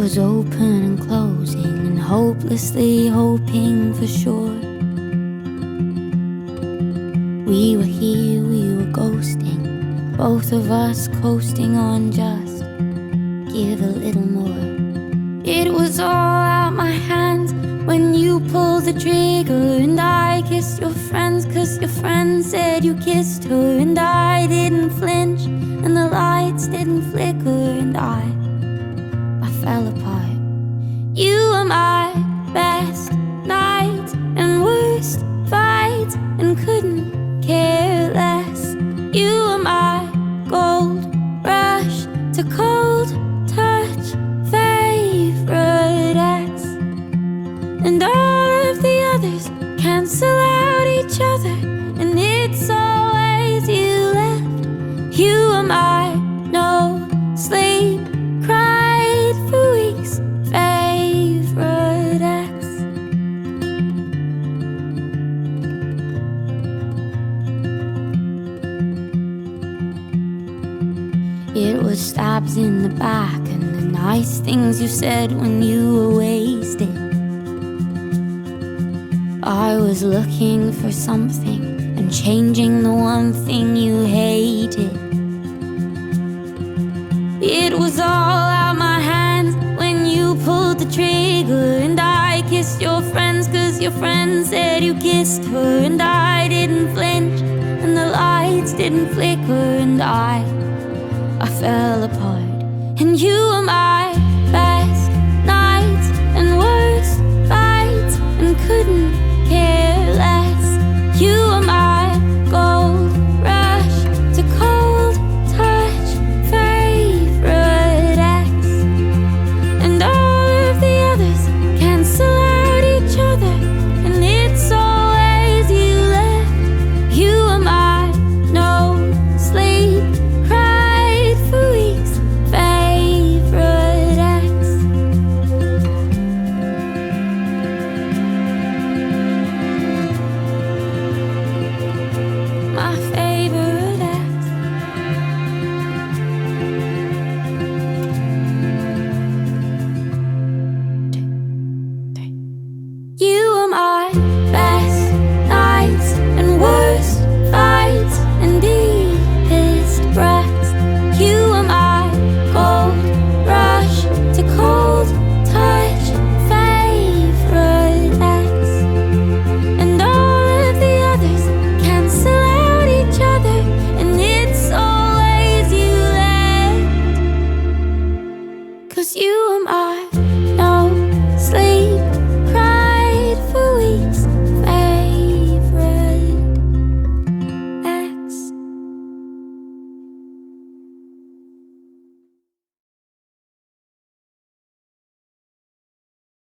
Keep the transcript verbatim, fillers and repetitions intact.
was open and closing and hopelessly hoping for sure. We were here, we were ghosting, both of us coasting on just give a little more. It was all out my hands when you pulled the trigger, and I kissed your friends cause your friends said you kissed her, and I didn't flinch and the lights didn't flicker, and I I fell apart. You were my best nights and worst fights and couldn't care less. You were my gold rush to cold touch favorite ex, and all of the others cancel out each other, and it's always you left. You were my no sleep, cried for weeks favorite ex. It was stabs in the back and the nice things you said when you were wasted. I was looking for something and changing the one thing you hated. It was all out my hands when you pulled the trigger, and I kissed your friends cause your friends said you kissed her, and I didn't flinch and the lights didn't flicker, and I I fell apart. And you were my best nights and worst fights and couldn't care less. You were my gold rush to cold touch favorite ex, and all of the others cancel out each other, and it's always you left. You were my no sleep, cried for weeks favorite ex. My favorite ex. You were my best nights and worst fights and deepest breaths. You were my gold rush to cold touch favorite ex, and all of the others cancel out each other, and it's always you left. Cause you were my